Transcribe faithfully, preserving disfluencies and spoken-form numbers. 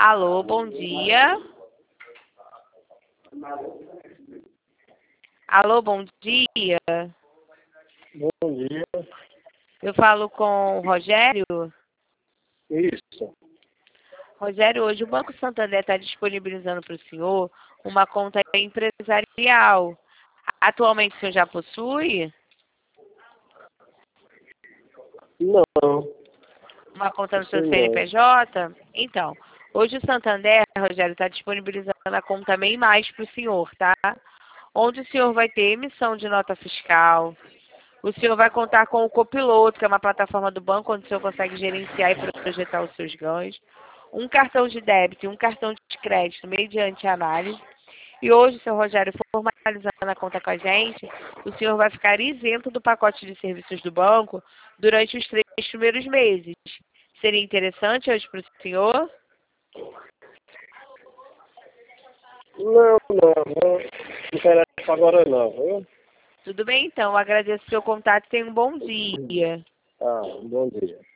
Alô, bom dia. Alô, bom dia. Bom dia. Eu falo com o Rogério. Isso. Rogério, hoje o Banco Santander está disponibilizando para o senhor uma conta empresarial. Atualmente o senhor já possui Não. uma conta no seu Sim, C N P J? Então, hoje o Santander, Rogério, está disponibilizando a conta MEI Mais para o senhor, tá? Onde o senhor vai ter emissão de nota fiscal. O senhor vai contar com o Copiloto, que é uma plataforma do banco onde o senhor consegue gerenciar e projetar os seus ganhos. Um cartão de débito e um cartão de crédito mediante análise. E hoje, seu Rogério, formalizando a conta com a gente, o senhor vai ficar isento do pacote de serviços do banco durante os três primeiros meses. Seria interessante hoje para o senhor? Não, não, não. Não interessa agora não, viu? Tudo bem, então. Agradeço o seu contato e tenha um bom dia. Ah, bom dia.